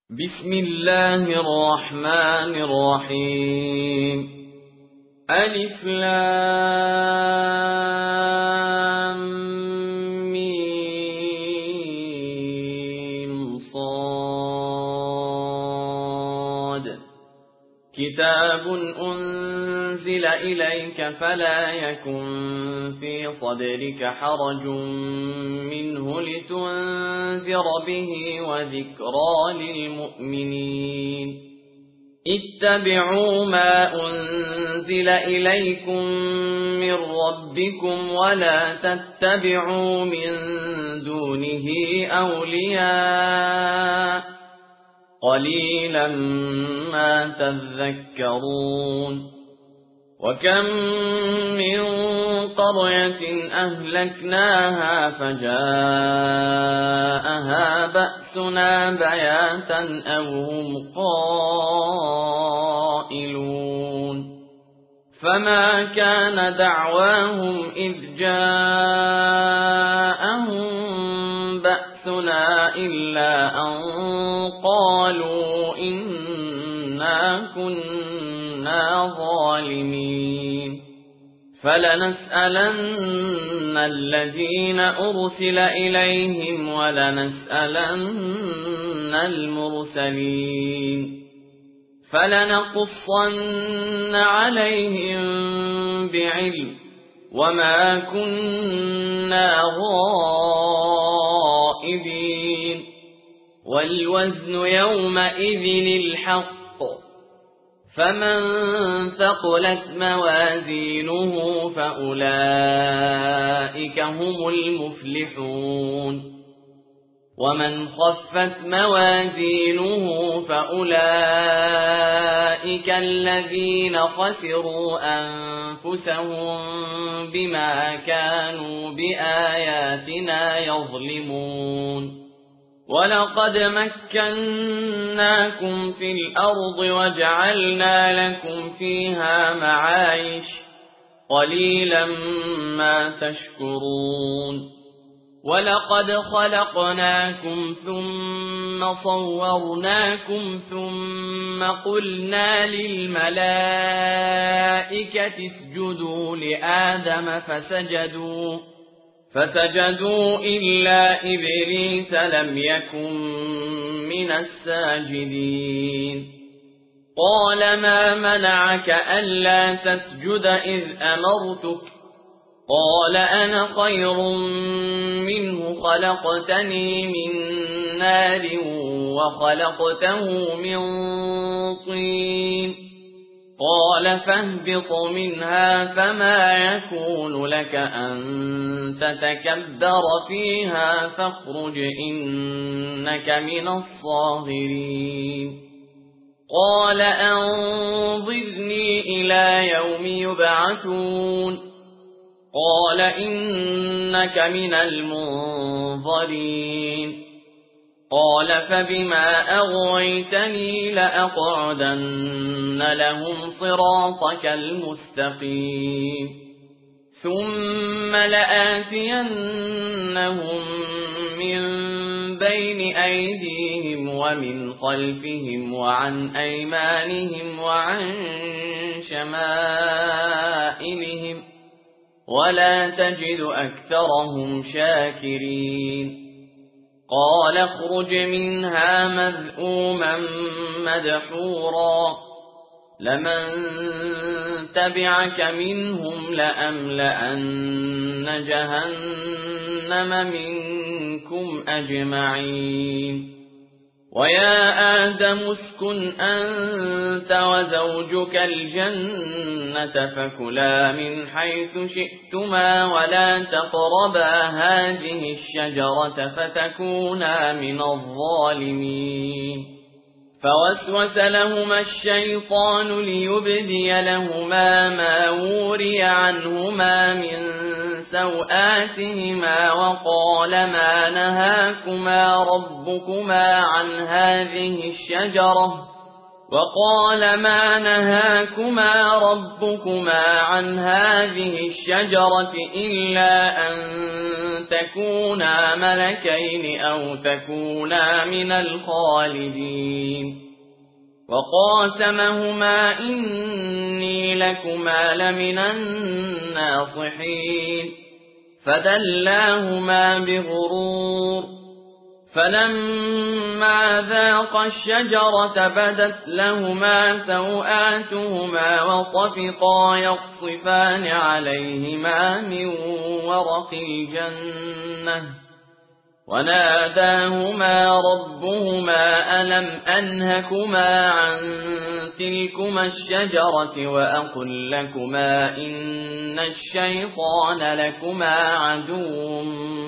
بسم الله الرحمن الرحيم. ألف لام ميم صاد. كتاب أنزل إليك فلا يكن في صدرك حرج منه لتنذر به وذكرى للمؤمنين. اتبعوا ما أنزل إليكم من ربكم ولا تتبعوا من دونه أولياء قليلا ما تذكرون. وكم من قرية أهلكناها فجاءها بأسنا بياتا أو هم قائلون. فما كان دعواهم إذ جاءهم بأسنا إلا أن قالوا إنا كنا ظالمين. فلنسألن الذين أرسل إليهم ولنسألن المرسلين. فلنقصن عليهم بعلم وما كنا غائبين. والوزن يومئذ الحق فمن ثقلت موازينه فأولئك هم المفلحون. ومن خفت موازينه فأولئك الذين خسروا أنفسهم بما كانوا بآياتنا يظلمون. ولقد مكناكم في الأرض وجعلنا لكم فيها معايش قليلا ما تشكرون. ولقد خلقناكم ثم صورناكم ثم قلنا للملائكة اسجدوا لآدم فسجدوا إلا إبليس لم يكن من الساجدين. قال ما منعك ألا تسجد إذ أمرتك؟ قال أنا خير منه خلقتني من نار وخلقته من طين. قال فاهبط منها فما يكون لك أن تتكبر فيها فاخرج إنك من الصاغرين. قال أنظرني إلى يوم يبعثون. قال إنك من المنظرين. قال فبما أغويتني لأقعدن لهم صراطك المستقيم ثم لآتينهم من بين أيديهم ومن خلفهم وعن أيمانهم وعن شمائلهم ولا تجد أكثرهم شاكرين. قال اخرج منها مذءوما مدحورا لمن تبعك منهم لأملأن جهنم منكم أجمعين. ويا آدم اسكن أنت وزوجك الجنة فكلا من حيث شئتما ولا تقربا هذه الشجرة فتكونا من الظالمين. فوسوس لهما الشيطان ليبدي لهما ما وري عنهما من سوآتهما وقال ما نهاكما ربكما عن هذه الشجرة وقال ما نهاكما ربكما عن هذه الشجرة إلا أن تكونا ملكين أو تكونا من الخالدين وقاسمهما إني لكما لمن الناصحين فدلاهما بغرور فلما ذاقا الشجرة بدت لهما سوآتهما وطفقا يخصفان عليهما من ورق الجنة وناداهما ربهما ألم أنهكما عن تلكما الشجرة وأقل لكما إن الشيطان لكما عدو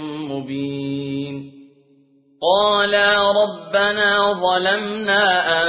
مبين قالا ربنا ظلمنا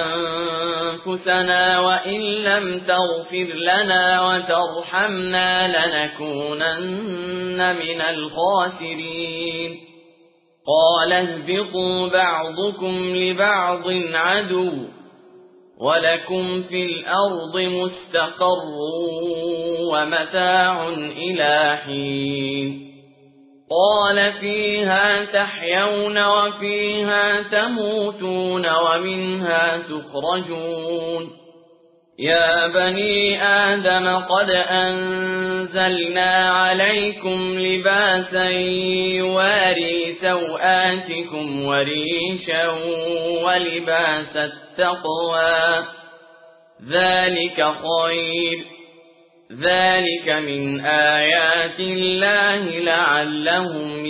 أنفسنا وإن لم تغفر لنا وترحمنا لنكونن من الخاسرين قال اهبطوا بعضكم لبعض عدو ولكم في الأرض مستقر ومتاع إلى حين قال فيها تحيون وفيها تموتون ومنها تخرجون يا بني آدم قد أنزلنا عليكم لباسا يواري سوآتكم وريشا ولباس التقوى ذلك خير ذلك من آيات الله لعلهم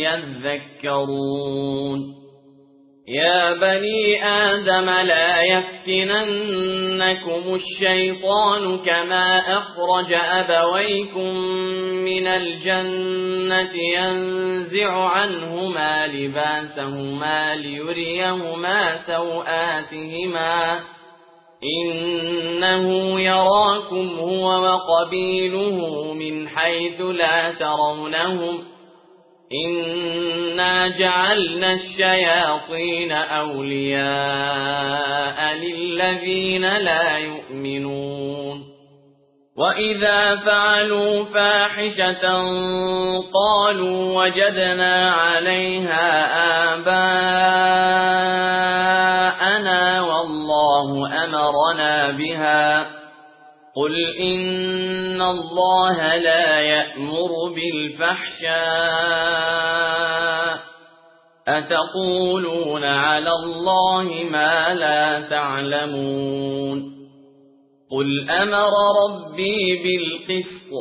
يذكرون يا بني آدم لا يفتننكم الشيطان كما أخرج أبويكم من الجنة ينزع عنهما لباسهما ليريهما سوآتهما إنه يراكم هو وقبيله من حيث لا ترونهم إنا جعلنا الشياطين أولياء للذين لا يؤمنون وإذا فعلوا فاحشة قالوا وجدنا عليها آباءنا والله أمرنا بها قل إن الله لا يأمر بالفحشاء أتقولون على الله ما لا تعلمون قل أمر ربي بالقسط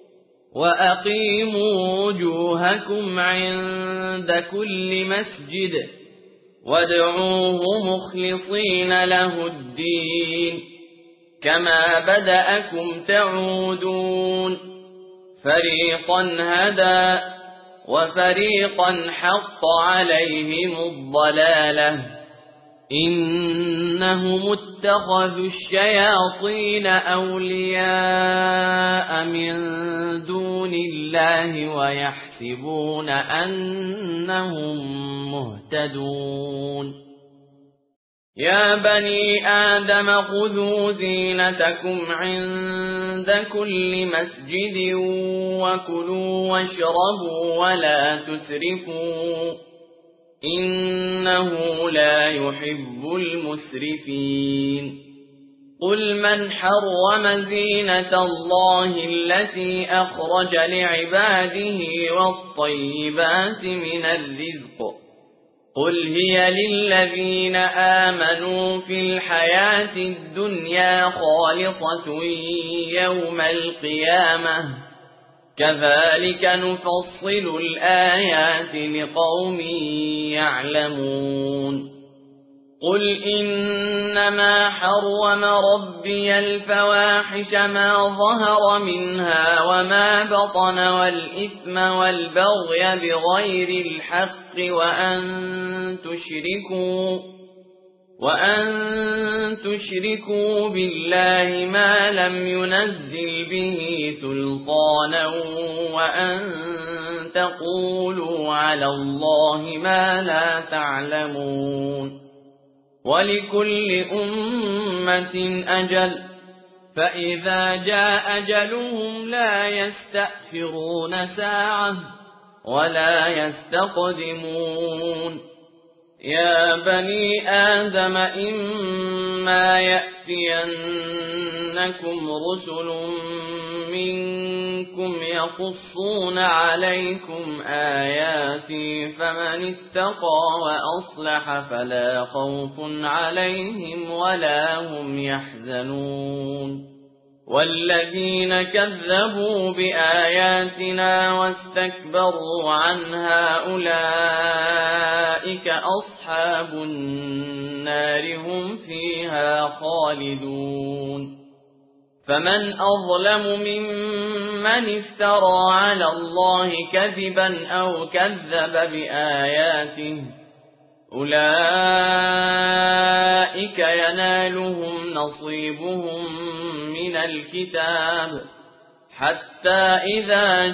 وأقيموا وجوهكم عند كل مسجد وادعوه مخلصين له الدين كما بدأكم تعودون فريقا هدى وفريقا حق عليهم الضلالة إنهم اتخذوا الشياطين أولياء من دون الله ويحسبون أنهم مهتدون يا بني آدم خذوا زينتكم عند كل مسجد وكلوا واشربوا ولا تسرفوا إنه لا يحب المسرفين قل من حرم زينة الله التي أخرج لعباده والطيبات من الرزق قل هي للذين آمنوا في الحياة الدنيا خالصة يوم القيامة كذلك نفصل الآيات لقوم يعلمون قل إنما حرم ربي الفواحش ما ظهر منها وما بطن والإثم والبغي بغير الحق وأن تشركوا بالله ما لم ينزل به سلطانا وأن تقولوا على الله ما لا تعلمون ولكل أمة أجل، فإذا جاء أجلهم لا يستأخرون ساعة ولا يستقدمون. يا بني آدم إما يأتينكم رسل منكم يقصون عليكم آياتي فمن اتقى وأصلح فلا خوف عليهم ولا هم يحزنون. والذين كذبوا بآياتنا واستكبروا عنها أولئك أصحاب النار هم فيها خالدون. فمن أظلم ممن افترى على الله كذبا أو كذب بآياته، أولئك ينالهم نصيبهم من الكتاب حتى إذا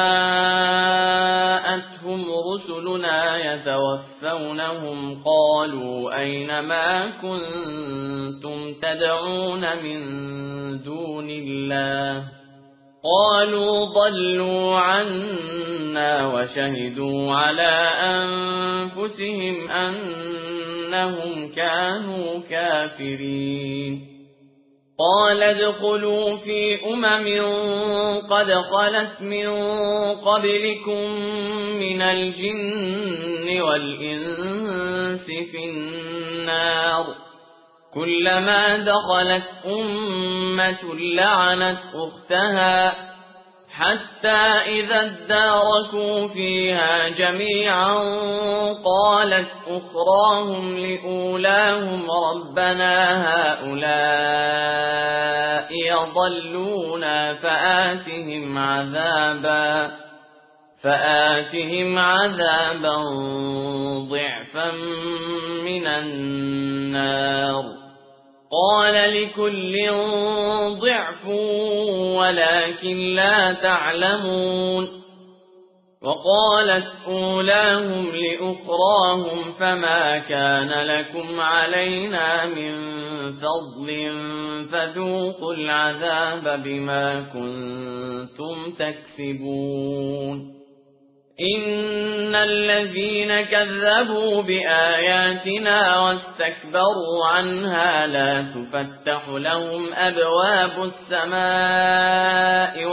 جاءتهم رسلنا يتوفونهم قالوا أين ما كنتم تدعون من دون الله، قالوا ضلوا عنا وشهدوا على أنفسهم أنهم كانوا كافرين. قال ادخلوا في قد خلت من قبلكم من الجن والإنس في النار، كلما دخلت أمة لعنت أختها حتى إذا اداركوا فيها جميعا قالت أخراهم لأولاهم ربنا هؤلاء يضلونا فآتهم عذابا ضعفا من النار. قال لكل ضعف ولكن لا تعلمون. وقالت أولاهم لأخراهم فما كان لكم علينا من فضل فذوقوا العذاب بما كنتم تكسبون. إن الذين كذبوا بآياتنا واستكبروا عنها لا تفتح لهم أبواب السماء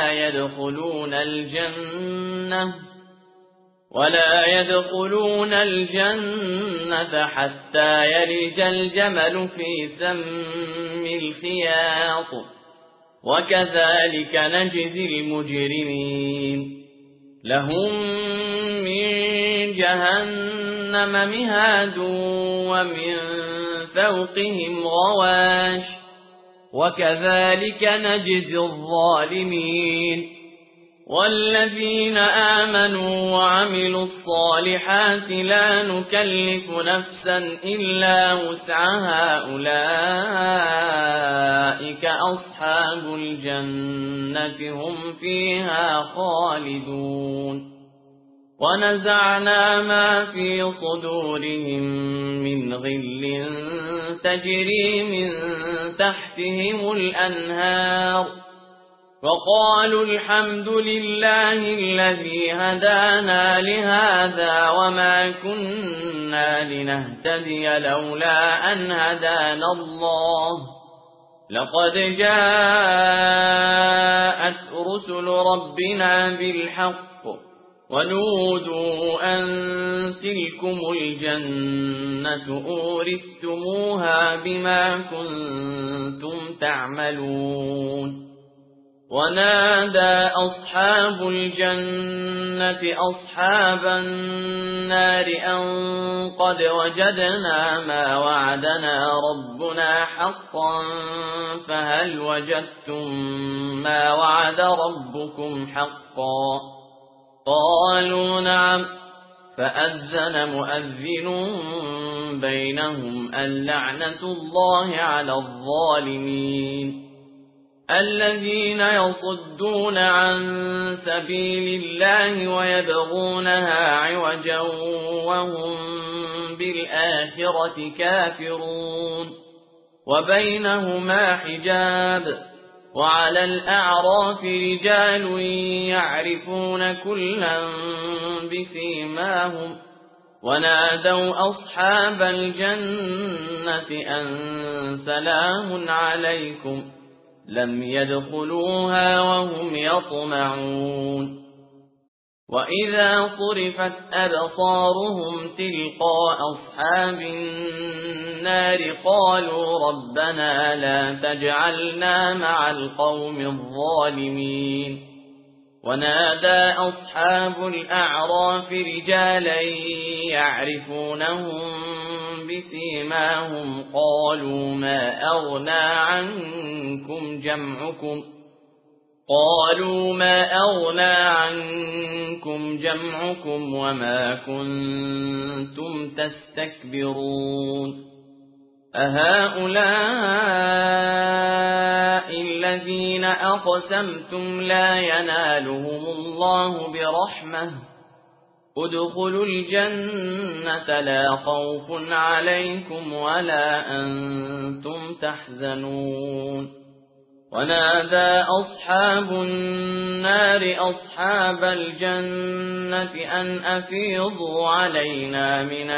ولا يدخلون الجنة حتى يلج الجمل في سم الخياط، وكذلك نجزي المجرمين. لهم من جهنم مهاد ومن فوقهم غواش، وكذلك نجزي الظالمين. والذين آمنوا وعملوا الصالحات لا نكلف نفسا إلا وسعها أولئك أصحاب الجنة هم فيها خالدون. ونزعنا ما في صدورهم من غل تجري من تحتهم الأنهار، وقالوا الحمد لله الذي هدانا لهذا وما كنا لنهتدي لولا أن هدانا الله، لقد جاءت رسل ربنا بالحق ونودوا أن تلكم الجنة أورثتموها بما كنتم تعملون. ونادى أصحاب الجنة أصحاب النار أن قد وجدنا ما وعدنا ربنا حقا فهل وجدتم ما وعد ربكم حقا؟ قالوا نعم. فأذن مؤذن بينهم اللعنة الله على الظالمين. الذين يصدون عن سبيل الله ويبغونها عوجا وهم وبالآخرة كافرون وبينهما حجاب وعلى الأعراف رجال يعرفون كلا بسيماهم ونادوا أصحاب الجنة أن سلام عليكم لم يدخلوها وهم يطمعون وإذا صرفت أبصارهم تلقاء أصحاب النار قالوا ربنا لا تجعلنا مع القوم الظالمين ونادى أصحاب الأعراف رجالا يعرفونهم بسيماهم قالوا ما أغنى عنكم جمعكم وما كنتم تستكبرون أهؤلاء الذين أقسمتم لا ينالهم الله برحمة ادخلوا الجنة لا خوف عليكم ولا أنتم تحزنون ونادى أصحاب النار أصحاب الجنة أن أفيضوا علينا من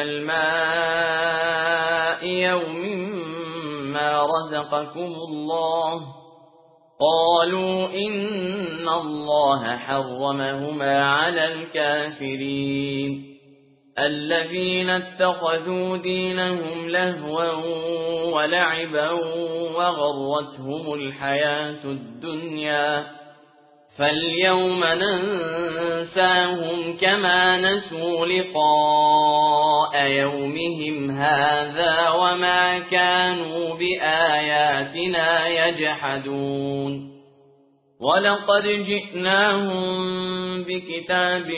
الماء يوم ما رزقكم الله قالوا إن الله حرمهما على الكافرين الذين اتخذوا دينهم لهوا ولعبا وغرتهم الحياة الدنيا فاليوم ننساهم كما نسوا لقاء يومهم هذا وما كانوا بآياتنا يجحدون ولقد جئناهم بكتاب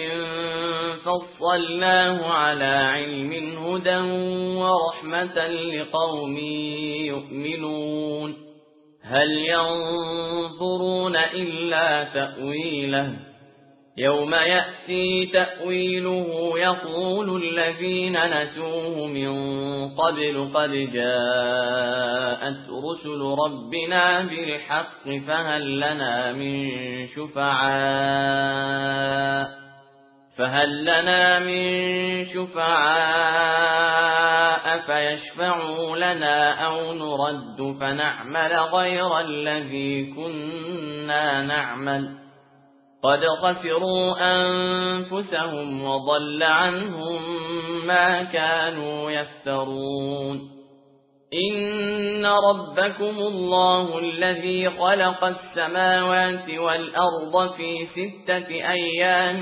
فصلناه على علم هدى ورحمة لقوم يؤمنون هل ينظرون إلا تأويله يوم يأتي تأويله يقول الذين نسوه من قبل قد جاءت رسل ربنا بالحق فهل لنا من شفعاء فيشفعوا لنا أو نرد فنعمل غير الذي كنا نعمل قد خسروا أنفسهم وضل عنهم ما كانوا يفترون إن ربكم الله الذي خلق السماوات والأرض في 6 أيام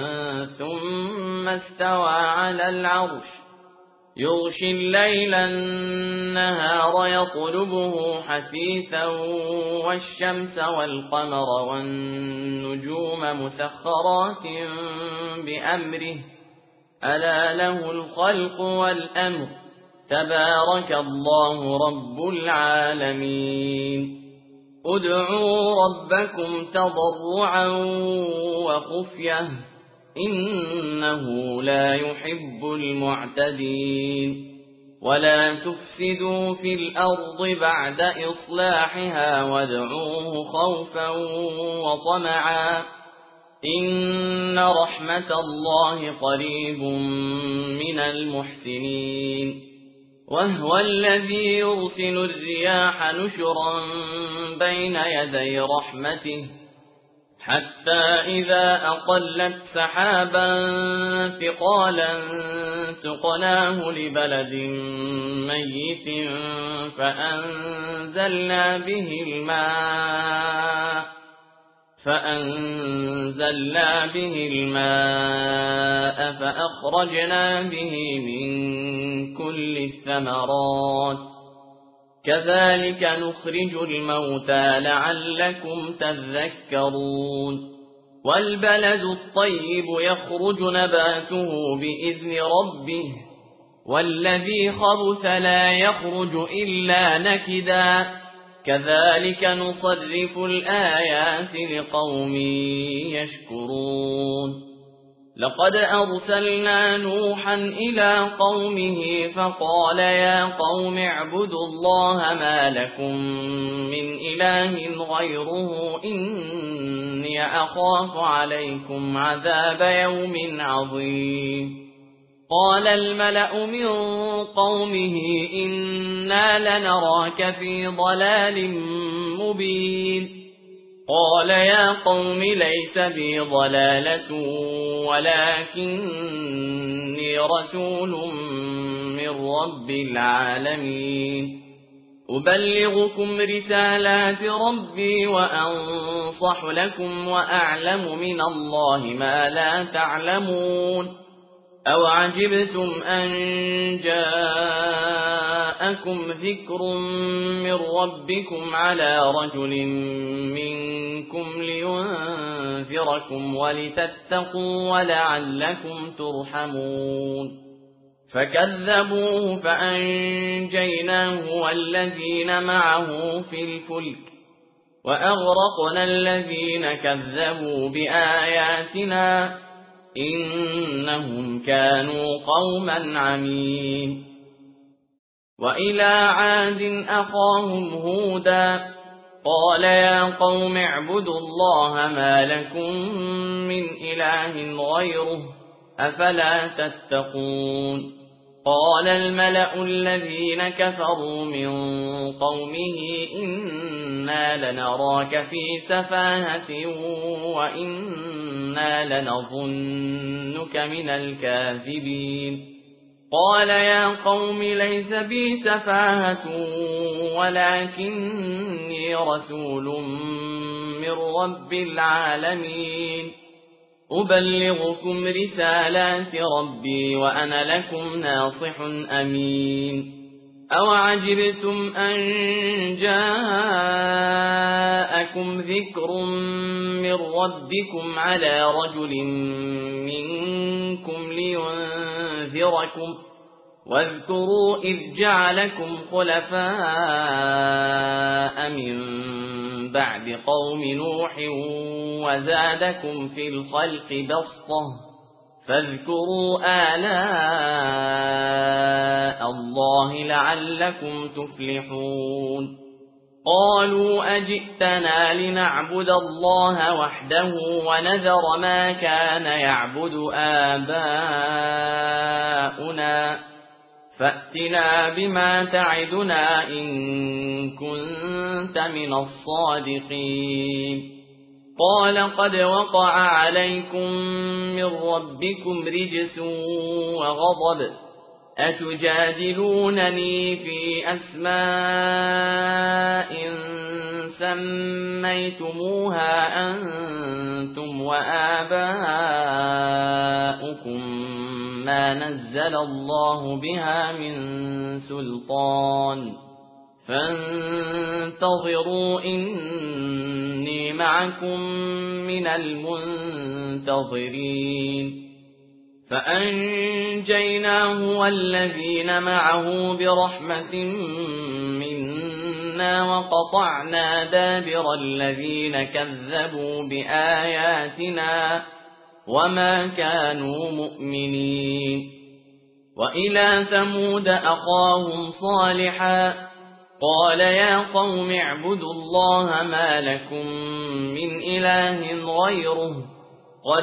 ثم استوى على العرش يغشي الليل النهار يطلبه حثيثا والشمس والقمر والنجوم مسخرات بأمره ألا له الخلق والأمر تبارك الله رب العالمين ادعوا ربكم تضرعا وخفية إنه لا يحب المعتدين ولا تفسدوا في الأرض بعد إصلاحها وادعوه خوفا وطمعا إن رحمة الله قريب من المحسنين وهو الذي يرسل الرياح نشرا بين يدي رحمته حتى إذا أقلت سحابا ثقالا سقناه لبلد ميت فأنزلنا به الماء فأخرجنا به من كل الثمرات كذلك نخرج الموتى لعلكم تذكرون والبلد الطيب يخرج نباته بإذن ربه والذي خبث لا يخرج إلا نكدا كذلك نصرف الآيات لقوم يشكرون لقد أرسلنا نوحا إلى قومه فقال يا قوم اعبدوا الله ما لكم من إله غيره إني أخاف عليكم عذاب يوم عظيم قال الملأ من قومه إنا لنراك في ضلال مبين قال يا قوم ليس بي ضلالة ولكني رسول من رب العالمين أبلغكم رسالات ربي وأنصح لكم وأعلم من الله ما لا تعلمون أو عجبتم أن جاءكم ذكر من ربكم على رجل منكم لينذركم ولتتقوا ولعلكم ترحمون فكذبوه فأنجيناه والذين معه في الفلك وأغرقنا الذين كذبوا بآياتنا إنهم كانوا قوما عمين وإلى عاد أخاهم هودا قال يا قوم اعبدوا الله ما لكم من إله غيره أفلا تتقون قال الملأ الذين كفروا من قومه إنا لنراك في سفاهة وإنا لنظنك من الكاذبين قال يا قوم ليس بي سفاهة ولكني رسول من رب العالمين أبلغكم رسالات ربي وأنا لكم ناصح أمين أوعجبتم أن جاءكم ذكر من ربكم على رجل منكم لينذركم واذكروا إذ جعلكم خلفاء من بعد قوم نوح وزادكم في الخلق بسطة فاذكروا آلاء الله لعلكم تفلحون قالوا أجئتنا لنعبد الله وحده ونذر ما كان يعبد آباؤنا فأتنا بما تعدنا إن كنت من الصادقين قال قد وقع عليكم من ربكم رجس وغضب أتجادلونني في أسماء سميتموها أنتم وآباؤكم ما نزل الله بها من سلطان فانتظروا إني معكم من المنتظرين فأنجيناه والذين معه برحمة منا وقطعنا دابر الذين كذبوا بآياتنا وما كانوا مؤمنين وإلى ثمود أخاهم صالحا قال يا قوم اعبدوا الله ما لكم من إله غيره قد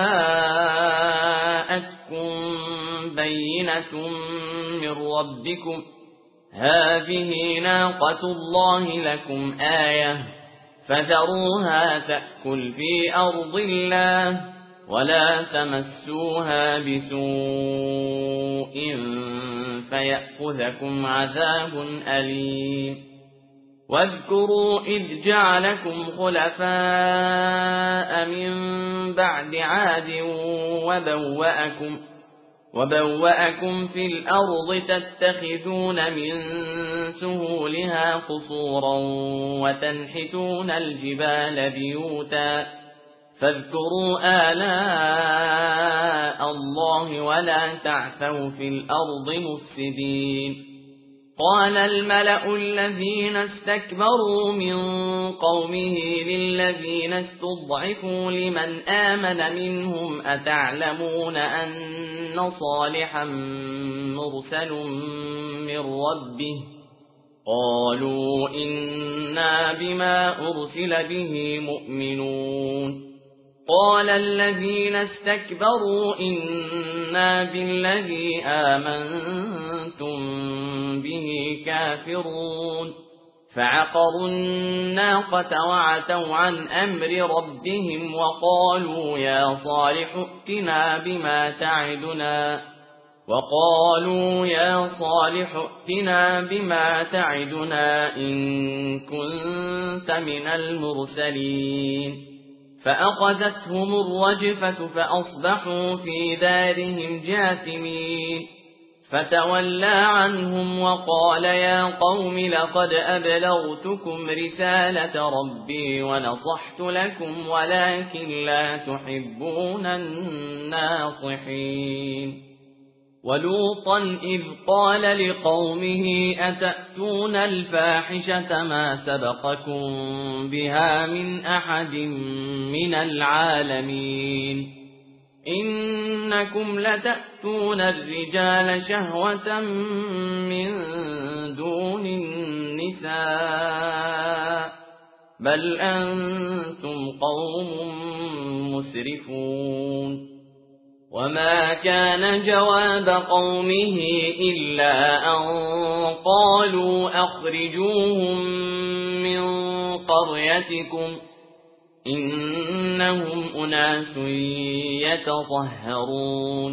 جاءتكم بينة من ربكم هذه ناقة الله لكم آية فذروها تأكل في أرض الله ولا تمسوها بسوء فيأخذكم عذاب أليم واذكروا إذ جعلكم خلفاء من بعد عاد وبوأكم في الأرض تتخذون من سهولها قصورا وتنحتون الجبال بيوتا فاذكروا آلاء الله ولا تعثوا في الأرض مفسدين قال الملأ الذين استكبروا من قومه للذين استضعفوا لمن آمن منهم أتعلمون أن صالحا مرسل من ربه قالوا إنا بما أرسل به مؤمنون قال الذين استكبروا إنا بالذي آمنتم به كافرون فعقروا الناقة وعتوا عن أمر ربهم وقالوا يا صالح ائتنا بما تعدنا إن كنت من المرسلين فأخذتهم الرجفة فأصبحوا في دارهم جاثمين فتولى عنهم وقال يا قوم لقد أبلغتكم رسالة ربي ونصحت لكم ولكن لا تحبون الناصحين ولوطا إذ قال لقومه أتأتون الفاحشة ما سبقكم بها من أحد من العالمين إنكم لتأتون الرجال شهوة من دون النساء بل أنتم قوم مسرفون وما كان جواب قومه إلا أن قالوا أخرجوهم من قريتكم إنهم أناس يتطهرون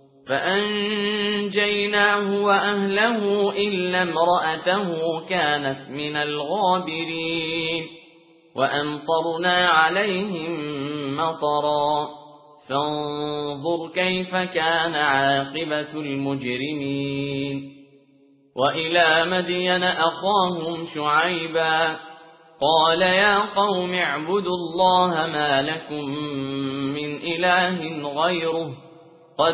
فأنجيناه وأهله إلا امرأته كانت من الغابرين وأمطرنا عليهم مطرا فانظر كيف كان عاقبة المجرمين وإلى مدين أخاهم شعيبا قال يا قوم اعبدوا الله ما لكم من إله غيره قد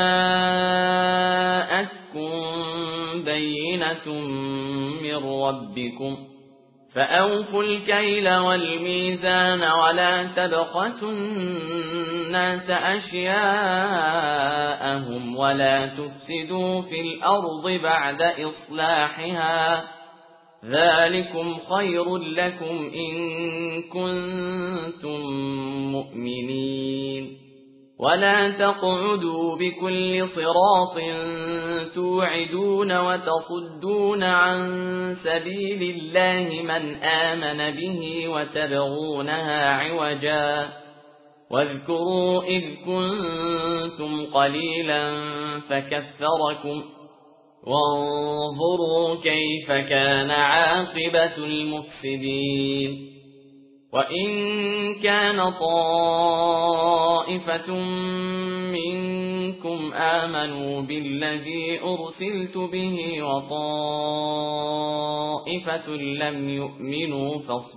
جاءتكم بينة من ربكم فأوفوا الكيل والميزان ولا تبخسوا الناس أشياءهم ولا تفسدوا في الأرض بعد إصلاحها ذلكم خير لكم إن كنتم مؤمنين ولا تقعدوا بكل صراط توعدون وتصدون عن سبيل الله من آمن به وتبغونها عوجا واذكروا إذ كنتم قليلا فكثركم وانظروا كيف كان عاقبة المفسدين وإن كان طائفة منكم آمنوا بالذي أرسلت به وطائفة لم يؤمنوا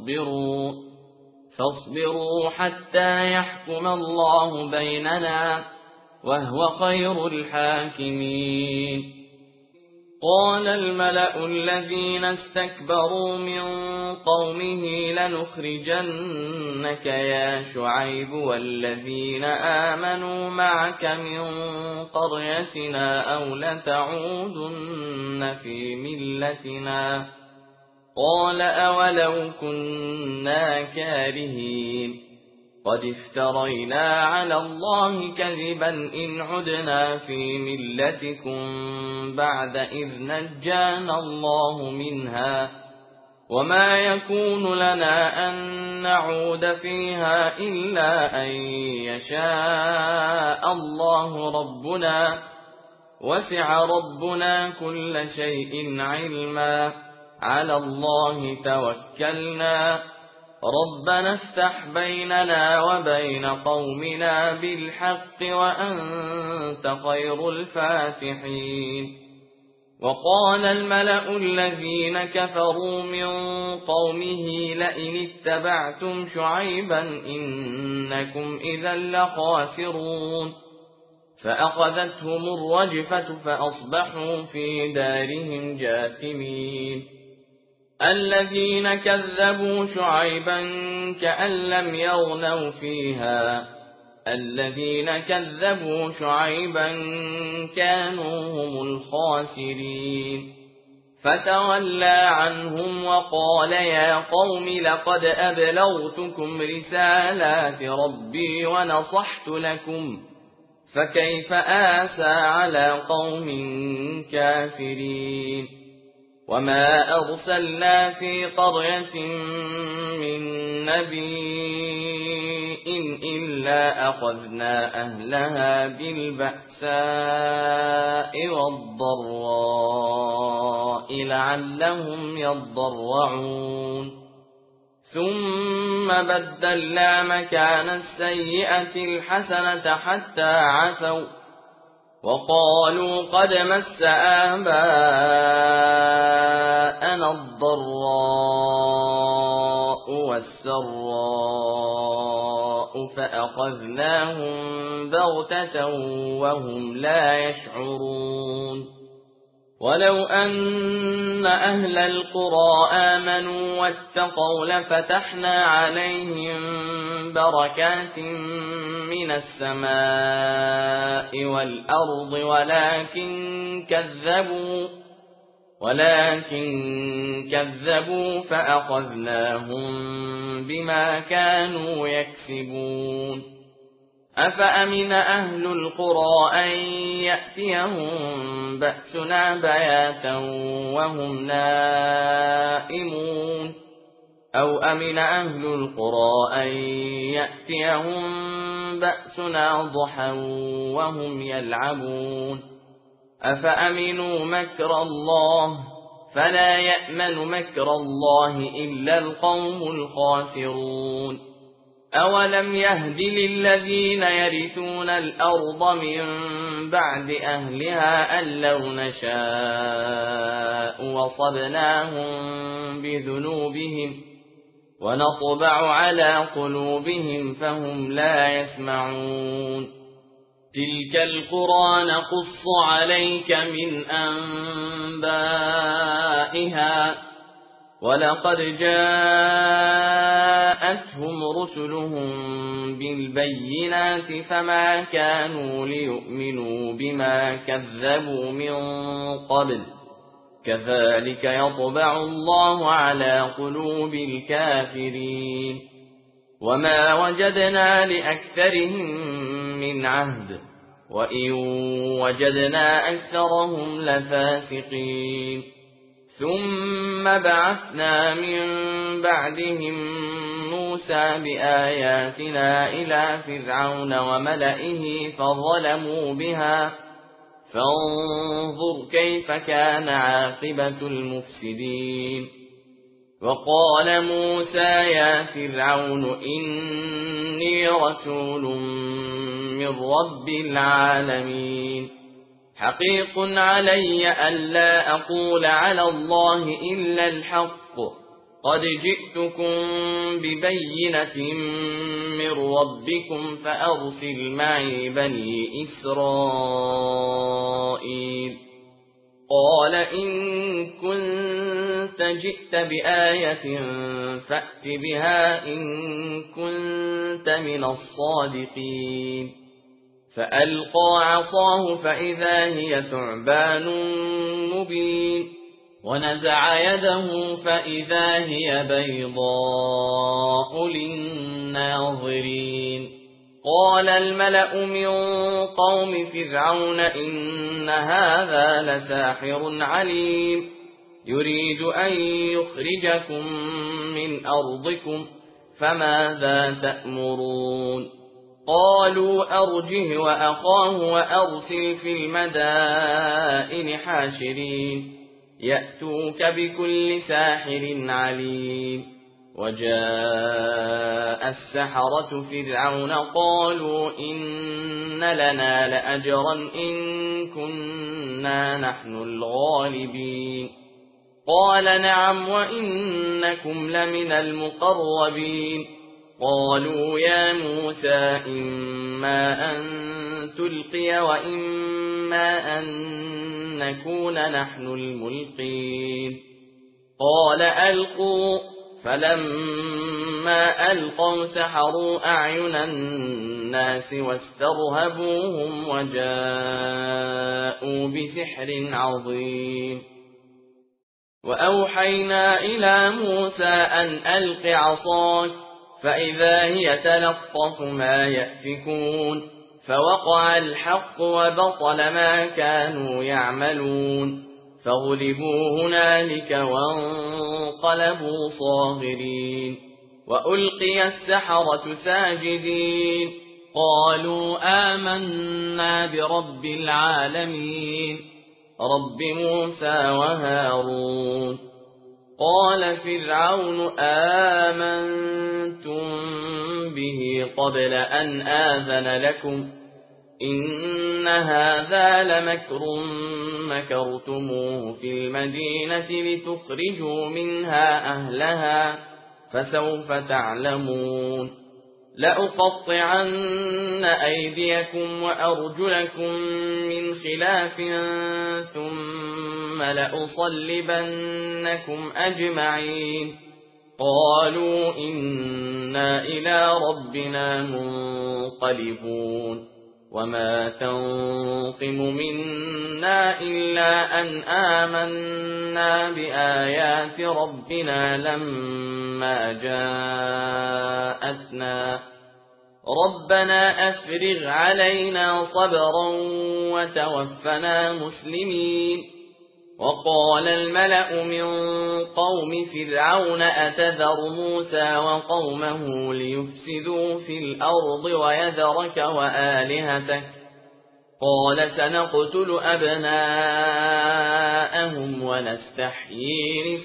فاصبروا حتى يحكم الله بيننا وهو خير الحاكمين قال الملأ الذين استكبروا من قومه لنخرجنك يا شعيب والذين آمنوا معك من قريتنا أو لتعودن في ملتنا قال أولو كنا كارهين قد افترينا على الله كذبا إن عدنا في ملتكم بعد إذ نجانا الله منها وما يكون لنا أن نعود فيها إلا أن يشاء الله ربنا وسع ربنا كل شيء علما على الله توكلنا ربنا افتح بيننا وبين قومنا بالحق وأنت خير الفاتحين وقال الملأ الذين كفروا من قومه لئن اتبعتم شعيبا إنكم إذا لخاسرون فأخذتهم الرجفة فأصبحوا في دارهم جاثمين الذين كذبوا شعيبا كأن لم يغنوا فيها الذين كذبوا شعيبا كانوا هم الخاسرين فتولى عنهم وقال يا قوم لقد أبلغتكم رسالات ربي ونصحت لكم فكيف آسى على قوم كافرين وما أرسلنا في قرية من نبي إلا أخذنا أهلها بالبأساء والضراء لعلهم يضرعون ثم بدلنا مكان السيئة الحسنة حتى عفوا وقالوا قد مس آباءنا الضراء والسراء فأخذناهم بغتة وهم لا يشعرون ولو أن أهل القرى آمنوا واتقوا لفتحنا عليهم بركات من السماء والأرض ولكن كذبوا فأخذناهم بما كانوا يكسبون أفأمن أهل القرى أن يأتيهم بأسنا بياتا وهم نائمون أو أمن أهل القرى أن يأتيهم بأسنا ضحى وهم يلعبون أفأمنوا مكر الله فلا يأمن مكر الله إلا القوم الخاسرون أولم يهد للذين يرثون الأرض من بعد أهلها أن لو نشاء وصبناهم بذنوبهم ونطبع على قلوبهم فهم لا يسمعون تلك القرى نقص عليك من أنبائها ولقد جاءتهم رسلهم بالبينات فما كانوا ليؤمنوا بما كذبوا من قبل كذلك يطبع الله على قلوب الكافرين وما وجدنا لأكثرهم من عهد وإن وجدنا أكثرهم لفاسقين ثم بعثنا من بعدهم موسى بآياتنا إلى فرعون وملئه فظلموا بها فانظر كيف كان عاقبة المفسدين وقال موسى يا فرعون إني رسول من رب العالمين حقيق علي ألا أقول على الله إلا الحق قد جئتكم ببينة من ربكم فأرسل معي بني إسرائيل قال إن كنت جئت بآية فأت بها إن كنت من الصادقين فألقى عصاه فإذا هي ثعبان مبين ونزع يده فإذا هي بيضاء للناظرين قال الملأ من قوم فرعون إن هذا لساحر عليم يريد أن يخرجكم من أرضكم فماذا تأمرون قالوا أرجه وأخاه وأرسل في المدائن حاشرين يأتوك بكل ساحر عليم وجاء السحرة فرعون قالوا إن لنا لأجرا إن كنا نحن الغالبين قال نعم وإنكم لمن المقربين قالوا يا موسى إما أن تلقي وإما أن نكون نحن الملقين قال ألقوا فلما ألقوا سحروا أعين الناس واسترهبوهم وجاءوا بسحر عظيم وأوحينا إلى موسى أن ألق عصاك فإذا هي تلقف ما يأفكون فوقع الحق وبطل ما كانوا يعملون فغلبوا هنالك وانقلبوا صاغرين وألقي السحرة ساجدين قالوا آمنا برب العالمين رب موسى وهارون قال فرعون آمنتم به قبل أن آذن لكم إن هذا لمكر مكرتموه في المدينة لتخرجوا منها أهلها فسوف تعلمون لأقطعن أيديكم وأرجلكم من خلاف ثم لأصلبنكم أجمعين قالوا إنا إلى ربنا منقلبون وما تنقم منا إلا أن آمنا بآيات ربنا لما جاءتنا ربنا أفرغ علينا صبرا وتوفنا مسلمين وقال الملأ من قوم فرعون أتذر موسى وقومه ليفسدوا في الأرض ويذرك وآلهتك قال سنقتل أبناءهم ونستحيي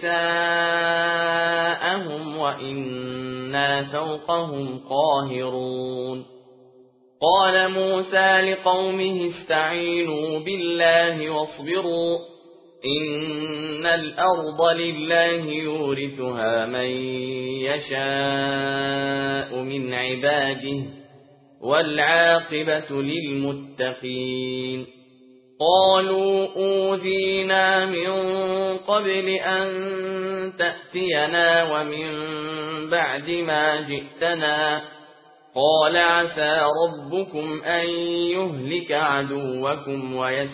نساءهم وإنا فوقهم قاهرون قال موسى لقومه استعينوا بالله واصبروا إن الأرض لله يورثها من يشاء من عباده والعاقبة للمتقين قالوا أوذينا من قبل أن تأتينا ومن بعد ما جئتنا قال عسى ربكم أن يهلك عدوكم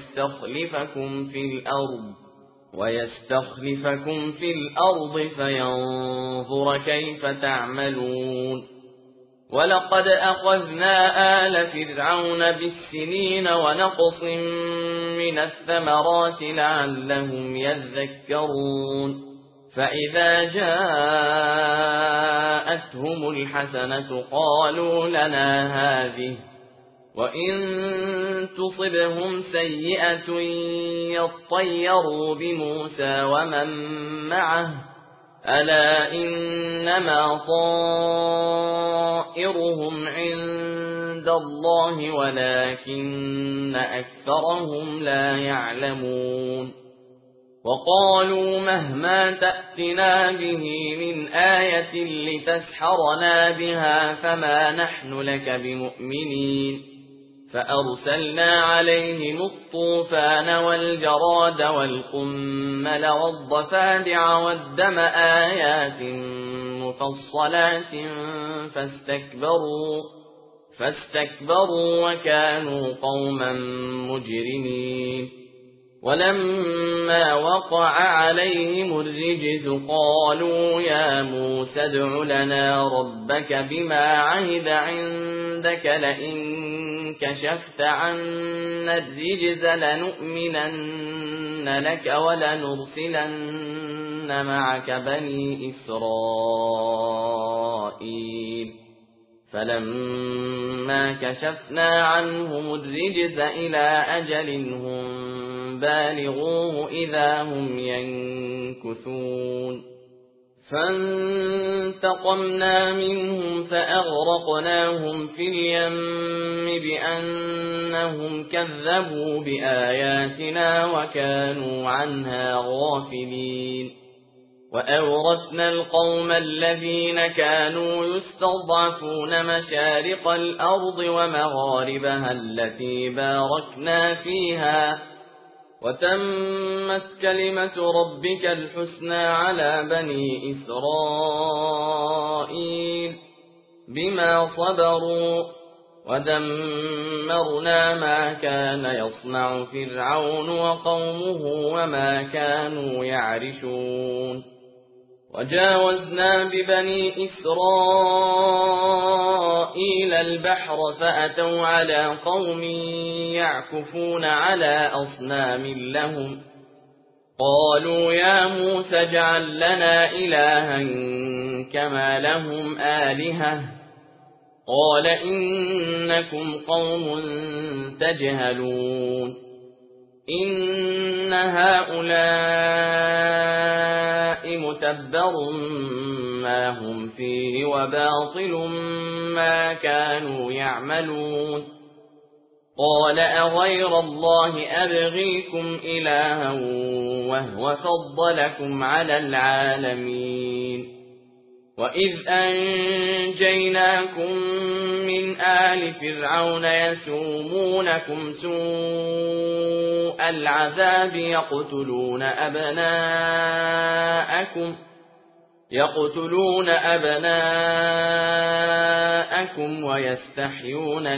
ويستخلفكم في الأرض فينظر كيف تعملون ولقد أخذنا آل فرعون بالسنين ونقص من الثمرات لعلهم يذكرون فإذا جاءتهم الحسنة قالوا لنا هذه وإن تصبهم سيئة يطيروا بموسى ومن معه ألا إنما طائرهم عند الله ولكن أكثرهم لا يعلمون وقالوا مهما تأتنا به من آية لتسحرنا بها فما نحن لك بمؤمنين فأرسلنا عليهم الطوفان والجراد والقمل والضفادع والدم آيات مفصلات فاستكبروا وكانوا قوما مجرمين ولما وقع عليهم الرجز قالوا يا موسى ادع لنا ربك بما عهد عندك لئن كشفت عنا الرجز لنؤمنن لك ولنرسلن معك بني إسرائيل فلما كشفنا عنهم الرجز إلى أجل هم بالغوه إذا هم ينكثون فانتقمنا منهم فأغرقناهم في اليم بأنهم كذبوا بآياتنا وكانوا عنها غافلين وأورثنا القوم الذين كانوا يستضعفون مشارق الأرض ومغاربها التي باركنا فيها وتمت كلمة ربك الحسنى على بني إسرائيل بما صبروا ودمرنا ما كان يصنع فرعون وقومه وما كانوا يعرشون وجاوزنا ببني إسرائيل البحر فأتوا على قوم يعكفون على أصنام لهم قالوا يا موسى اجعل لنا إلها كما لهم آلهة قال إنكم قوم تجهلون إن هؤلاء متبر ما هم فيه وباطل ما كانوا يعملون قال أغير الله أبغيكم إلها وهو فضلكم على العالمين وإذ أنجيناكم من آل فرعون يسومونكم سوء العذاب يقتلون أبناءكم ويستحيون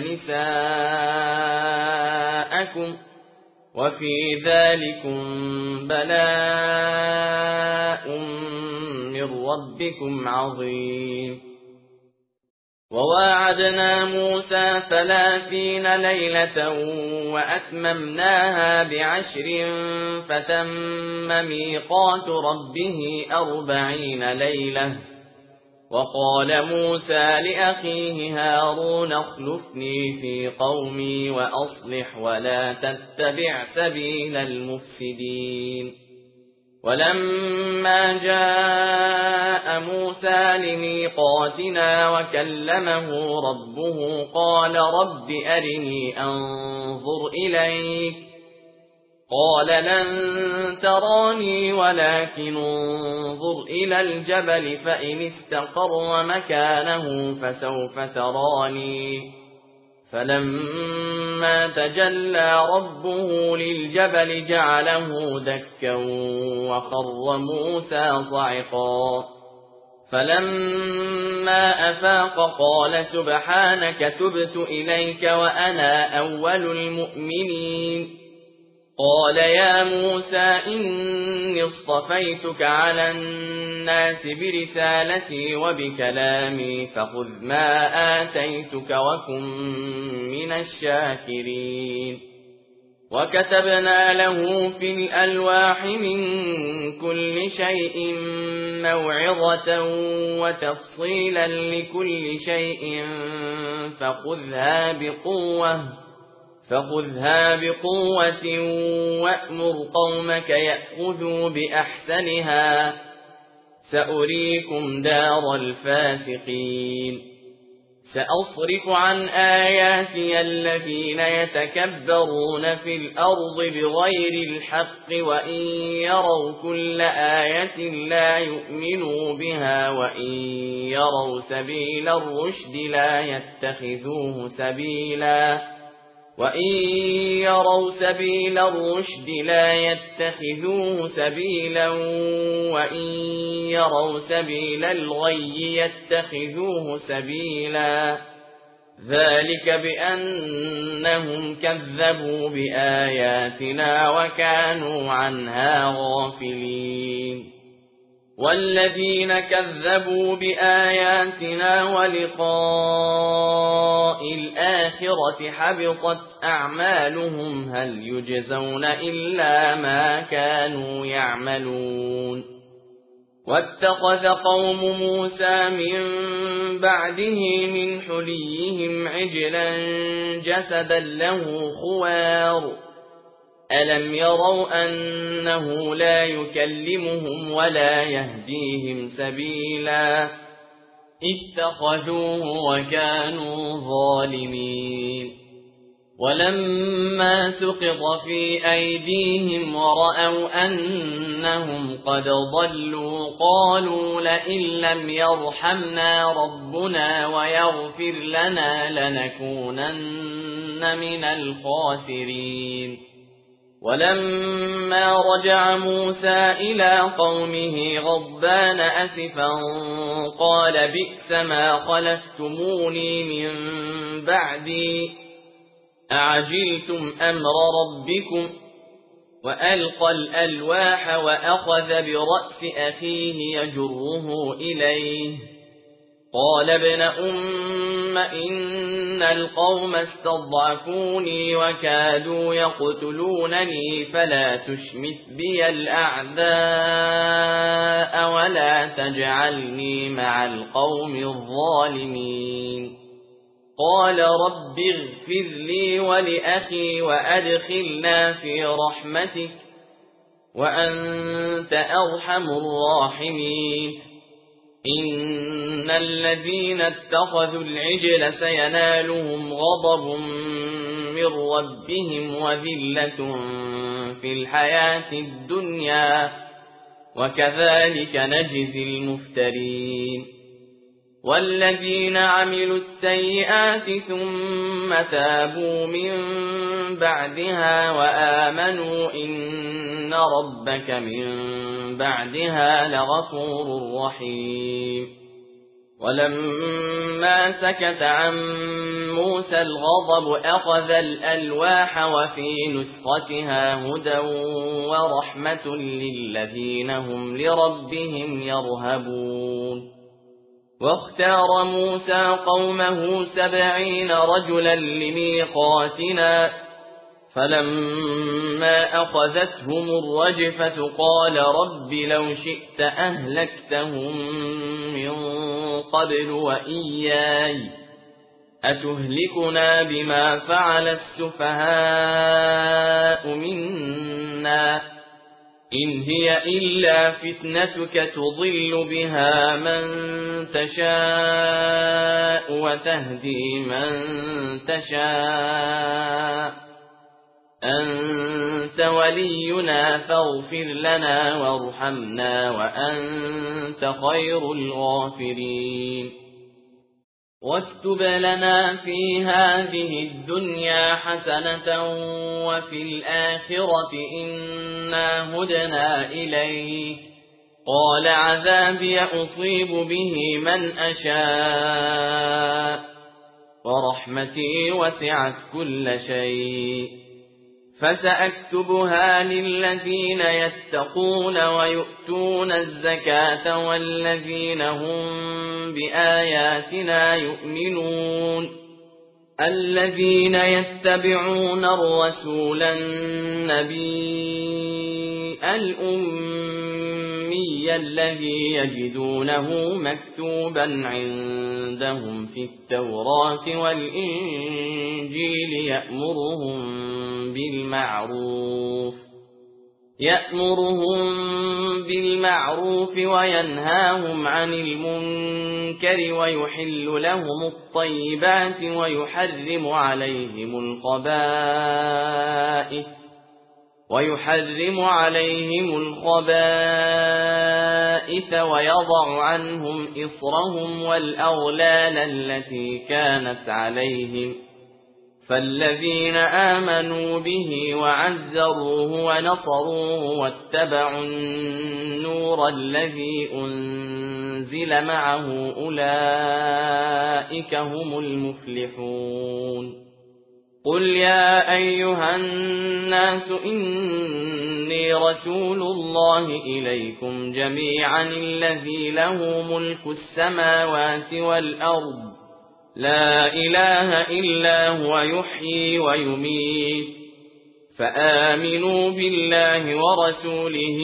نساءكم وفي ذلكم بلاء من ربكم عظيم وواعدنا موسى 30 ليلة وأتممناها ب10 فتم ميقات ربه 40 ليلة وقال موسى لأخيه هارون اخلفني في قومي وأصلح ولا تتبع سبيل المفسدين ولما جاء موسى لميقاتنا وكلمه ربه قال رب أرني أنظر إليك قال لن تراني ولكن انظر إلى الجبل فإن استقر مكانه فسوف تراني فلما تجلى ربه للجبل جعله دكا وخر موسى صعقا فلما أفاق قال سبحانك تبت إليك وأنا أول المؤمنين قال يا موسى إني اصطفيتك على الناس برسالتي وبكلامي فخذ ما آتيتك وكن من الشاكرين وكتبنا له في الألواح من كل شيء موعظة وتفصيلا لكل شيء فخذها بقوة وأمر قومك يأخذوا بأحسنها سأريكم دار الفاسقين سأصرف عن آياتي الذين يتكبرون في الأرض بغير الحق وإن يروا كل آية لا يؤمنوا بها وإن يروا سبيل الرشد لا يتخذوه سبيلا وإن يروا سبيل الغي يتخذوه سبيلا ذلك بأنهم كذبوا بآياتنا وكانوا عنها غافلين والذين كذبوا بآياتنا ولقاء الآخرة حبطت أعمالهم هل يجزون إلا ما كانوا يعملون واتخذ قوم موسى من بعده من حليهم عجلا جسدا له خوار ألم يروا أنه لا يكلمهم ولا يهديهم سبيلا اتخذوه وكانوا ظالمين ولما سقط في أيديهم ورأوا أنهم قد ضلوا قالوا لئن لم يرحمنا ربنا ويغفر لنا لنكونن من الخاسرين. ولما رجع موسى إلى قومه غضبان أسفا قال بئس ما خلفتموني من بعدي أعجلتم أمر ربكم. وألقى الألواح وأخذ برأس أخيه يجره إليه قال ابن أم إن القوم استضعفوني وكادوا يقتلونني فلا تشمت بي الأعداء ولا تجعلني مع القوم الظالمين. قال رب اغفر لي ولأخي وأدخلنا في رحمتك وأنت أرحم الراحمين. إن الذين اتخذوا العجل سينالهم غضب من ربهم وذلة في الحياة الدنيا وكذلك نجزي المفترين. والذين عملوا السيئات ثم تابوا من بعدها وآمنوا إن ربك من بعدها لغفور رحيم. ولما سكت عن موسى الغضب أخذ الألواح وفي نسختها هدى ورحمة للذين هم لربهم يرهبون. واختار موسى قومه 70 رجلا لميقاتنا فلما أخذتهم الرجفة قال رب لو شئت أهلكتهم من قبل وإياي أتهلكنا بما فعل السفهاء منا إن هي إلا فتنتك تضل بها من تشاء وتهدي من تشاء أنت ولينا فاغفر لنا وارحمنا وأنت خير الغافرين. واكتب لنا في هذه الدنيا حسنة وفي الآخرة إنا هدنا إليك قال عذابي أصيب به من أشاء ورحمتي وسعت كل شيء فسأكتبها للذين يتقون ويؤتون الزكاة والذين هم بآياتنا يؤمنون. الذين يتبعون الرسول النبي الأمي الذي يجدونه مكتوبا عندهم في التوراة والإنجيل يأمرهم بالمعروف وينهاهم عن المنكر ويحل لهم الخبائث ويضع عنهم إصرهم والأغلال التي كانت عليهم فالذين آمنوا به وعزروه ونصروه واتبعوا النور الذي أنزل معه أولئك هم المفلحون. قل يا أيها الناس إني رسول الله إليكم جميعا الذي له ملك السماوات والأرض لا إله إلا هو يحيي ويميت فآمنوا بالله ورسوله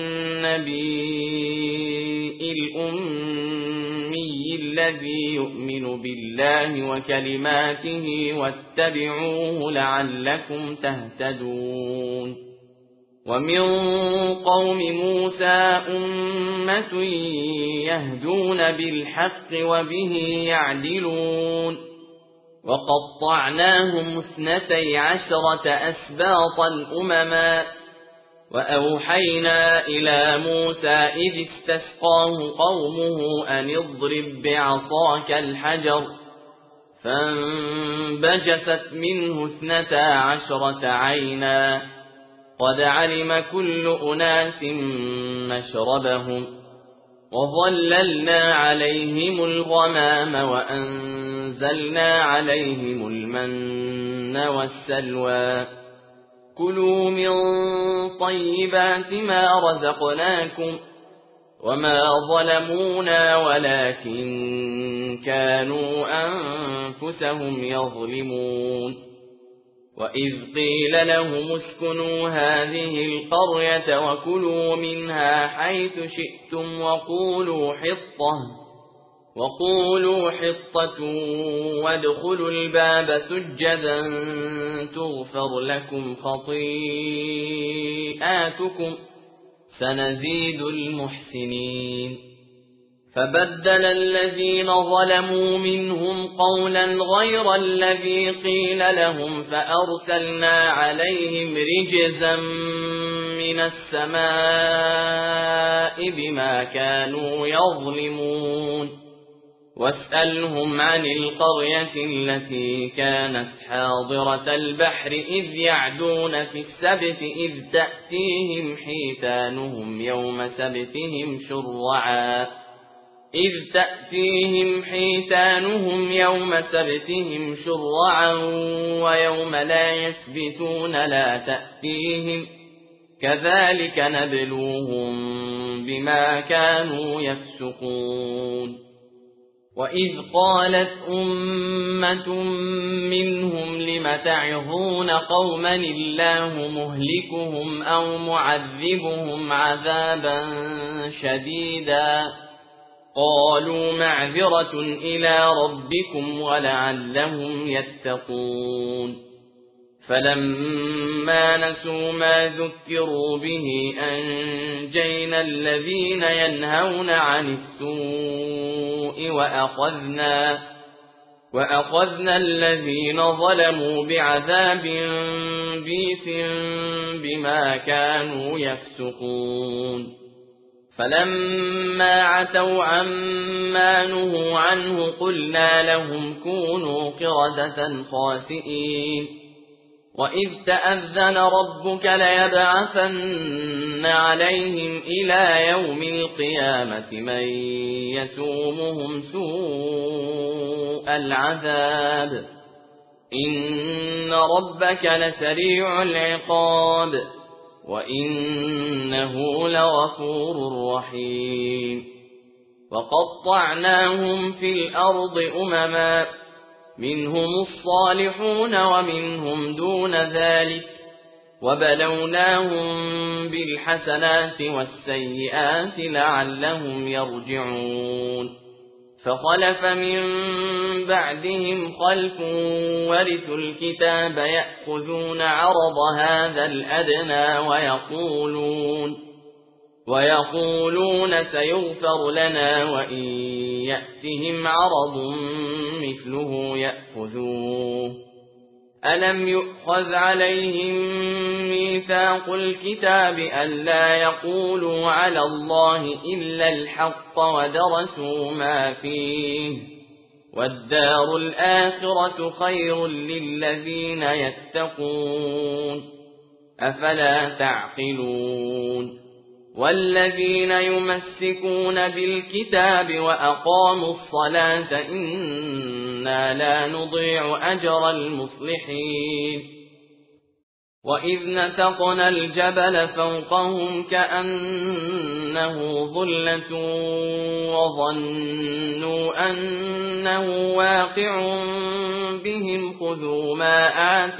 النبي الأمي الذي يؤمن بالله وكلماته واتبعوه لعلكم تهتدون. ومن قوم موسى أمة يهدون بالحق وبه يعدلون وقطعناهم 12 أسباطا أمما وأوحينا إلى موسى إذ استسقاه قومه أن اضرب بعصاك الحجر فانبجست منه 12 عينا قد علم كل أناس مشربهم وظللنا عليهم الغمام وأنزلنا عليهم المن والسلوى كلوا من طيبات ما رزقناكم وما ظلمونا ولكن كانوا أنفسهم يظلمون وإذ قيل لهم اسكنوا هذه القرية وكلوا منها حيث شئتم وقولوا حطة وادخلوا الباب سجدا تغفر لكم خطيئاتكم سنزيد المحسنين فبدل الذين ظلموا منهم قولا غير الذي قيل لهم فأرسلنا عليهم رجزا من السماء بما كانوا يظلمون واسألهم عن القرية التي كانت حاضرة البحر إذ يعدون في السبت إذ تأتيهم حيتانهم يوم سبتهم شرعا ويوم لا يسبتون لا تأتيهم كذلك نبلوهم بما كانوا يفسقون وإذ قالت أمة منهم لم تعظون قوما الله مهلكهم أو معذبهم عذابا شديدا قالوا معذرة إلى ربكم ولعلهم يتقون فلما نسوا ما ذكروا به أنجينا الذين ينهون عن السوء وأخذنا الذين ظلموا بعذاب بئيس بما كانوا يفسقون فلما عتوا عما نهوا عنه قلنا لهم كونوا قردة خاسئين وإذ تأذن ربك ليبعثن عليهم إلى يوم القيامة من يسومهم سوء العذاب إن ربك لسريع العقاب وإنه لغفور رحيم وقطعناهم في الأرض أمما منهم الصالحون ومنهم دون ذلك وبلوناهم بالحسنات والسيئات لعلهم يرجعون فخلف من بعدهم خلف ورثوا الكتاب يأخذون عرض هذا الأدنى ويقولون سيغفر لنا وإن يأتهم عرض مثله يأخذوه ألم يؤخذ عليهم ميثاق الكتاب ألا يقولوا على الله إلا الحق ودرسوا ما فيه والدار الآخرة خير للذين يتقون أفلا تعقلون والذين يمسكون بالكتاب وأقاموا الصلاة إنا لا نضيع أجر المصلحين وإذ نتقنا الجبل فوقهم كأنه ظلة وظنوا أنه واقع بهم خذوا ما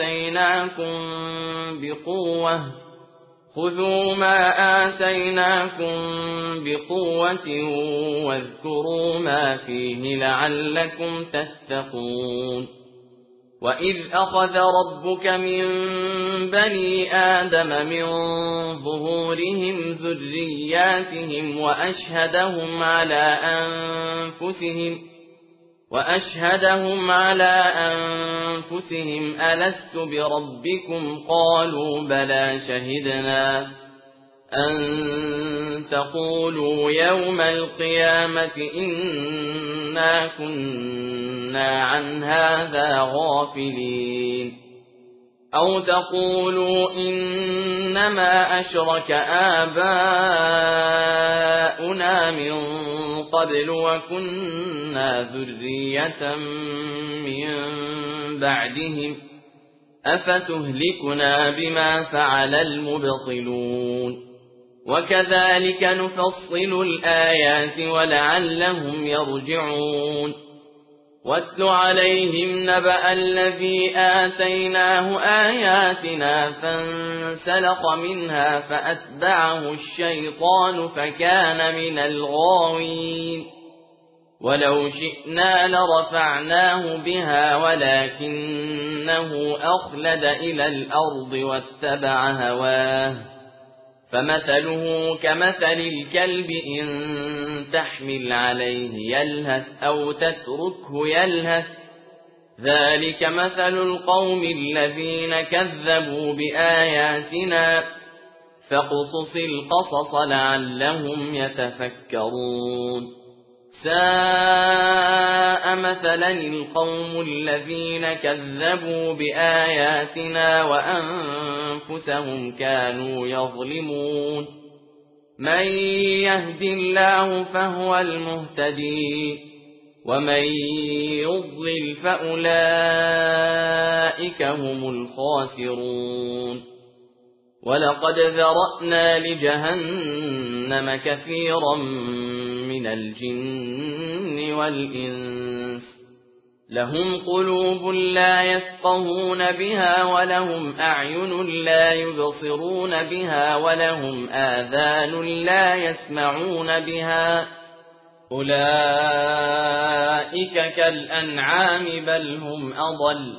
آتيناكم بقوة واذكروا ما فيه لعلكم تتقون وإذ أخذ ربك من بني آدم من ظهورهم ذرياتهم وأشهدهم على أنفسهم وأشهدهم على أنفسهم ألست بربكم قالوا بلى شهدنا أن تقولوا يوم القيامة إنا كنا عن هذا غافلين أو تقولوا إنما أشرك آباؤنا من قبل وكنا ذرية من بعدهم أفتهلكنا بما فعل المبطلون وكذلك نفصل الآيات ولعلهم يرجعون واتل عليهم نبأ الذي آتيناه آياتنا فانسلخ منها فأتبعه الشيطان فكان من الغاوين ولو شئنا لرفعناه بها ولكنه أخلد إلى الأرض واتبع هواه فمثله كمثل الكلب إن تحمل عليه يلهث أو تتركه يلهث ذلك مثل القوم الذين كذبوا بآياتنا فاقصص القصص لعلهم يتفكرون ساء مثلا القوم الذين كذبوا بآياتنا وأنفسهم كانوا يظلمون من يهد الله فهو المهتدي ومن يضلل فأولئك هم الخاسرون ولقد ذرأنا لجهنم كثيرا من الجن والإنس لهم قلوب لا يفقهون بها ولهم أعين لا يبصرون بها ولهم آذان لا يسمعون بها أولئك كالأنعام بل هم أضل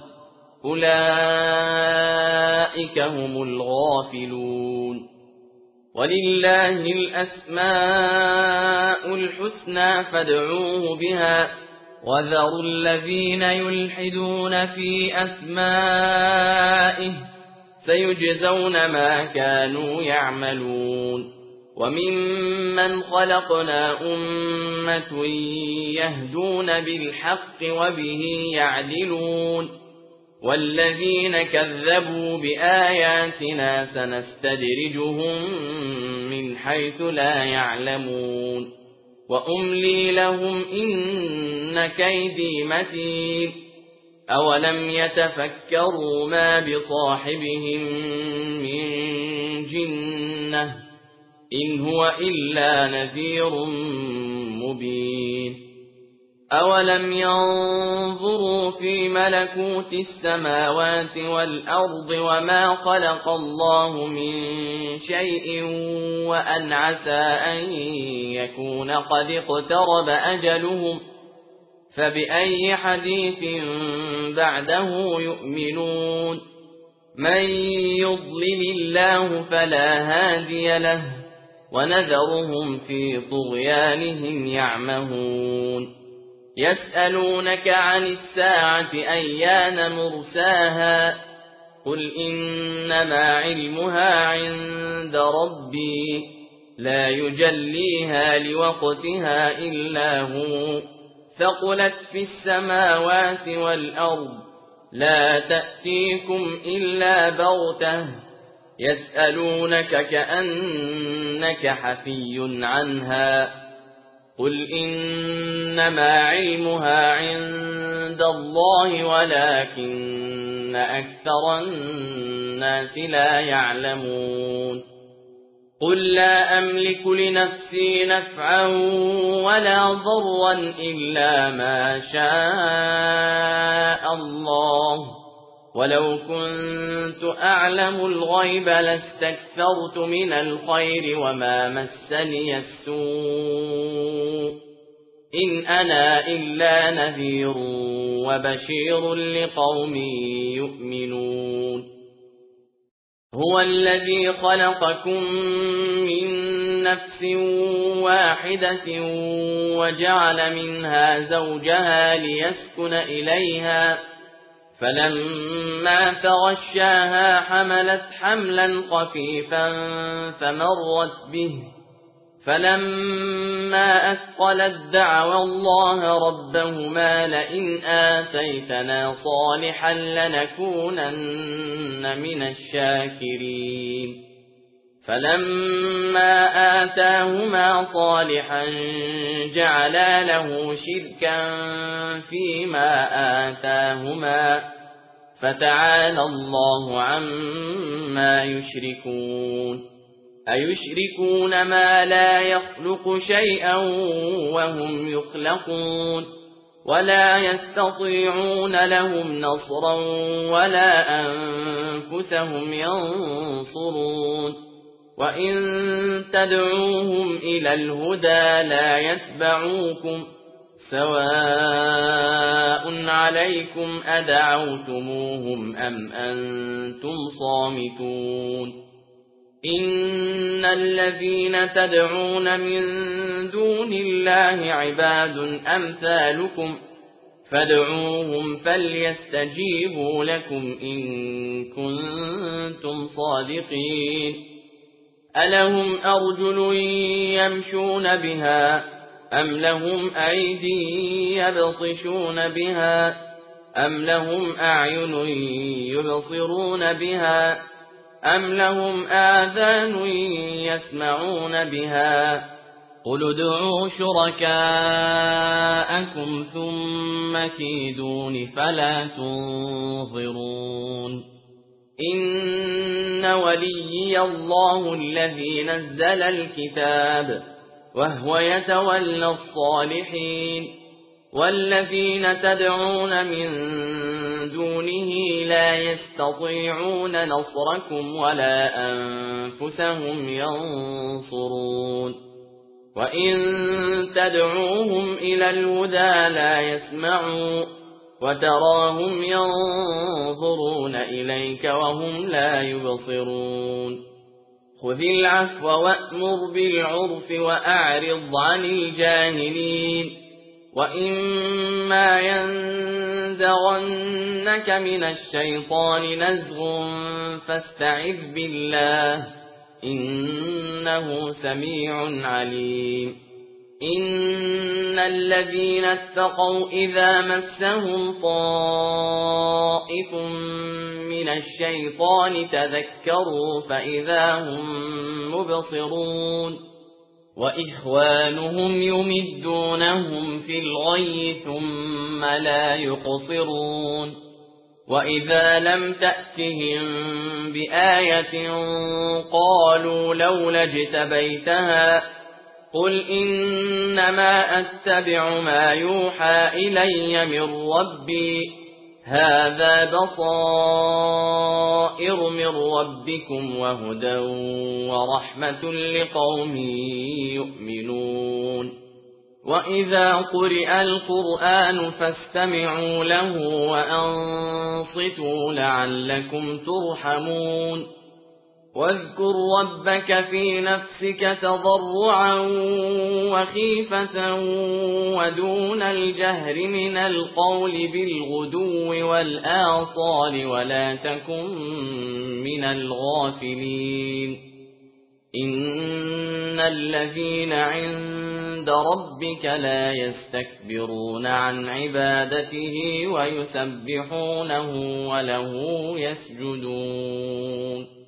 أولئك هم الغافلون ولله الأسماء الحسنى فادعوه بها وذروا الذين يلحدون في أسمائه سيجزون ما كانوا يعملون وممن خلقنا أمة يهدون بالحق وبه يعدلون والذين كذبوا بآياتنا سنستدرجهم من حيث لا يعلمون وأملي لهم إن كيدي متين أولم يتفكروا ما بصاحبهم من جنة إن هو إلا نذير مبين أولم ينظروا في ملكوت السماوات والأرض وما خلق الله من شيء وأن عسى أن يكون قد اقترب أجلهم فبأي حديث بعده يؤمنون من يضلل الله فلا هادي له ونذرهم في طغيانهم يعمهون يسألونك عن الساعة أيان مرساها قل إنما علمها عند ربي لا يجليها لوقتها إلا هو ثقلت في السماوات والأرض لا تأتيكم إلا بغتة يسألونك كأنك حفي عنها قل إنما علمها عند الله ولكن أكثر الناس لا يعلمون قل لا أملك لنفسي نفعا ولا ضرا إلا ما شاء الله ولو كنت أعلم الغيب لاستكثرت من الخير وما مسني السوء إن أنا إلا نذير وبشير لقوم يؤمنون هو الذي خلقكم من نفس واحدة وجعل منها زوجها ليسكن إليها فلما تغشاها حملت حملا خفيفا فمرت به فلما أثقلت دعوا الله ربهما لئن آتيتنا صالحا لنكونن من الشاكرين فلما آتاهما صالحا جعلا له شركا فيما آتاهما فتعالى الله عما يشركون أيشركون ما لا يخلق شيئا وهم يخلقون ولا يستطيعون لهم نصرا ولا أنفسهم ينصرون وإن تدعوهم إلى الهدى لا يتبعوكم سواء عليكم أدعوتموهم أم أنتم صامتون إن الذين تدعون من دون الله عباد أمثالكم فادعوهم فليستجيبوا لكم إن كنتم صادقين ألهم أرجل يمشون بها أم لهم أيدي يبطشون بها أم لهم أعين يبصرون بها أم لهم آذان يسمعون بها قل ادعوا شركاءكم ثم كيدون فلا تنظرون إن وليي الله الذي نزل الكتاب وهو يتولى الصالحين والذين تدعون من دونه لا يستطيعون نصركم ولا أنفسهم ينصرون وإن تدعوهم إلى الهدى لا يسمعوا وتراهم ينظرون إليك وهم لا يبصرون خذ العفو وأمر بالعرف وأعرض عن الجاهلين وإما ينزغنك من الشيطان نزغ فاستعذ بالله إنه سميع عليم إن الذين اتقوا إذا مسهم طائف من الشيطان تذكروا فإذا هم مبصرون وإخوانهم يمدونهم في الغي ثم لا يقصرون وإذا لم تأتهم بآية قالوا لولا اجتبيتها قل إنما أتبع ما يوحى إلي من ربي هذا بصائر من ربكم وهدى ورحمة لقوم يؤمنون وإذا قرئ القرآن فاستمعوا له وأنصتوا لعلكم ترحمون واذكر ربك في نفسك تضرعا وخيفة ودون الجهر من القول بالغدو والآصال ولا تكن من الغافلين إن الذين عند ربك لا يستكبرون عن عبادته ويسبحونه وله يسجدون